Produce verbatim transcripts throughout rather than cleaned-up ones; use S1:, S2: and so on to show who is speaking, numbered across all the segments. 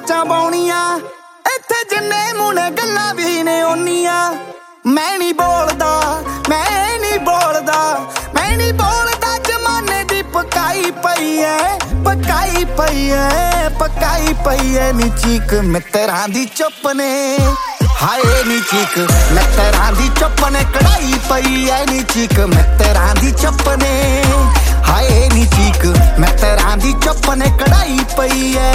S1: ਮੱਚਾਂ ਪਾਉਣੀਆਂ ਇੱਥੇ ਜਿੰਨੇ ਮੁੰਡੇ ਗੱਲਾਂ ਵੀ ਨੇ ਓਨੀਆਂ। ਮੈਂ ਨਹੀਂ ਬੋਲਦਾ ਮੈਂ ਨਹੀਂ ਬੋਲਦਾ ਮੈਂ ਨਹੀਂ ਬੋਲਦਾ ਜ਼ਮਾਨੇ ਦੀ ਪਕਾਈ ਪਈ ਐ ਪਕਾਈ ਪਈ ਐ ਪਕਾਈ ਪਈ ਐ ਨੀ ਚੀਕ ਮਿੱਤਰਾਂ ਦੀ ਚੁੱਪ ਨੇ ਹਾਏ ਨੀ ਚੀਕ ਮਿੱਤਰਾਂ ਦੀ ਚੁੱਪ ਨੇ ਕੜਾਈ ਪਈ ਐ ਨੀ ਚੀਕ ਮਿੱਤਰਾਂ ਦੀ ਚੁੱਪ ਨੇ ਹਾਏ ਨੀ ਚੀਕ ਮਿੱਤਰਾਂ ਦੀ ਚੁੱਪ ਨੇ ਕੜਾਈ ਪਈ ਐ।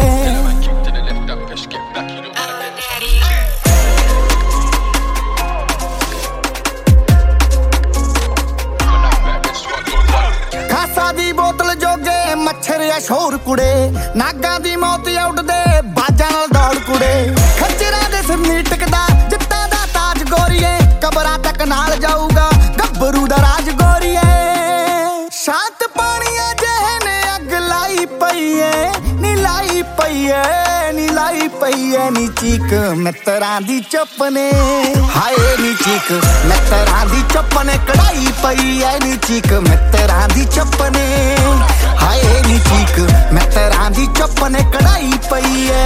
S1: ਦੀ ਬੋਤਲ ਜੋਗੇ ਮੱਛਰ ਆ ਸ਼ੋਰ ਕੁੜੇ ਨਾਗਾਂ ਦੀ ਮੌਤ ਉੱਡਦੇ ਬਾਜਾਂ ਨਾਲ ਦੌੜ ਕੁੜੇ ਖੱਜਰਾਂ ਦੇ ਸਿਰ ਨੀ ਟਿਕਦਾ ਜਿੱਤਾਂ ਦਾ ਤਾਜ ਗੋਰੀਏ ਕਬਰਾਂ ਤੱਕ ਨਾਲ ਜਾਊਗਾ ਗੱਭਰੂ ਦਾ ਰਾਜ ਗੋਰੀਏ। ਸ਼ਾਂਤ ਪਾਣੀਆਂ ਜਿਹੇ ਨੇ ਅੱਗ ਲਾਈ ਪਈ ਏ ਨੀ ਲਾਈ ਪਈ ਏ ਨੀ ਲਾਈ ਪਈ ਏ ਨੀ ਚੀਕ ਮਿੱਤਰਾਂ ਦੀ ਚੁੱਪ ਨੇ ਹਾਏ ਨੀ ਚੀਕ ਮਿੱਤਰਾਂ ਦੀ ਚੁੱਪ ਨੇ ਕੜਾਈ ਪਈ ਏ ਨੀ ਚੀਕ ਮਿੱਤਰਾਂ ਦੀ ਚੁੱਪ ਨੇ ਹਾਏ ਨੀ ਚੀਕ ਮਿੱਤਰਾਂ ਦੀ ਚੁੱਪ ਨੇ ਕੜਾਈ ਪਈ ਏ।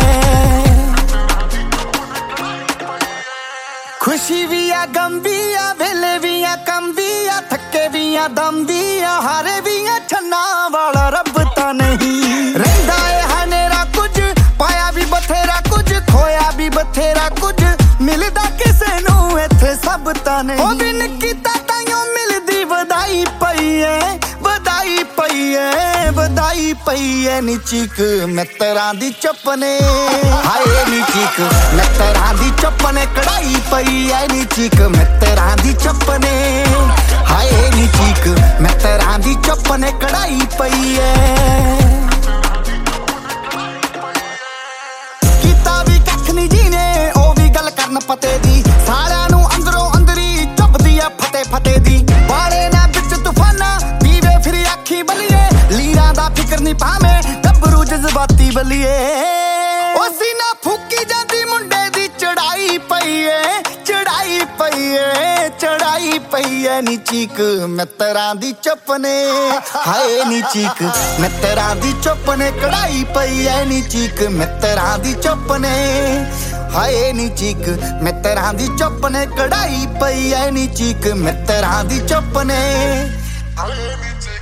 S1: ਖੁਸ਼ੀ ਵੀ ਆ ਗਮ ਵੀ ਆ ਵੇਲੇ ਵੀ ਆ ਕੰਮ ਵੀ ਆ ਥੱਕੇ ਵੀ ਆ ਦਮ ਵੀ ਆ ਹਾਰੇ ਵੀ ਆ ਛੰਨਾ ਵਾਲਾ ਰੱਬ ਤਾਂ ਨਹੀਂ ਰਹਿੰਦਾ ਏ ਹਨੇਰਾ ਕੁਝ ਪਾਇਆ ਵੀ ਬਥੇਰਾ ਕੁਝ ਖੋਇਆ ਵੀ ਬਥੇਰਾ ਕੁਝ ਮਿਲਦਾ ਕਿਸੇ ਨੂੰ ਇੱਥੇ ਸਭ ਤਾਂ ਨਹੀਂ ਉਹ ਬਿਨ ਕੀਤਾ ਤਾਈਓ ਮਿਲਦੀ ਵਧਾਈ ਪਈ ਏ ਵਧਾਈ ਪਈ ਏ ਵਧਾਈ ਪਈ ਏ ਨੀ ਚੀਕ ਮਿੱਤਰਾਂ ਦੀ ਚੁੱਪ ਨੇ ਹਾਏ ਨੀ ਚੀਕ ਮਿੱਤਰਾਂ ਦੀ ਚੁੱਪ ਨੇ ਕੜਾਈ ਪਈ ਏ ਨੀ ਚੀਕ ਮਿੱਤਰਾਂ ਦੀ ਚੁੱਪ ਨੇ ਹਾਏ ਨੀ ਚੀਕ ਮਿੱਤਰਾਂ ਦੀ ਚੁੱਪ ਨੇ ਕੜਾਈ ਪਈ ਏ। ਕੀਤਾ ਵੀ ਕੱਖ ਨੀ ਜੀ ਨੇ ਉਹ ਵੀ ਗੱਲ ਕਰਨ ਪਤੇ ਦੀ ਸਾਰਿਆਂ ਨੂੰ ਅੰਦਰੋਂ ਅੰਦਰੀ ਚੁੱਭਦੀ ਆ ਫਤੇ ਫਤੇ ਦੀ ਬਾੜੇ ਨਾ ਵਿੱਚ ਤੂਫਾਨਾਂ ਦੀਵੇ ਫਿਰ ਅੱਖੀ ਬਲੀਏ ਲੀਰਾਂ ਦਾ ਫਿਕਰ ਨੀ ਪਾਵੇਂ ਗੱਭਰੂ ਜਜ਼ਬਾਤੀ ਬਲੀਏ ਉਹ ਸੀਨਾ ਫੂਕੀ ਜਾਂਦੀ ਮੁੰਡੇ ਦੀ ਚੜਾਈ ਪਈ ਏ ਚੜਾਈ ਪਈ ਏ ਚੜਾਈ ਪਈ ਏ ਨੀ ਚੀਕ ਮਿੱਤਰਾਂ ਦੀ ਚੁੱਪ ਨੇ ਹਾਏ ਨੀ ਚੀਕ ਮਿੱਤਰਾਂ ਦੀ ਚੁੱਪ ਨੇ ਕੜਾਈ ਪਈ ਏ ਨੀ ਚੀਕ ਮਿੱਤਰਾਂ ਦੀ ਚੁੱਪ ਨੇ ਹਾਏ ਨੀ ਚੀਕ ਮਿੱਤਰਾਂ ਦੀ ਚੁੱਪ ਨੇ ਕੜਾਈ ਪਈ ਏ ਨੀ ਚੀਕ ਮਿੱਤਰਾਂ ਦੀ ਚੁੱਪ ਨੇ ਹਾਏ ਨੀ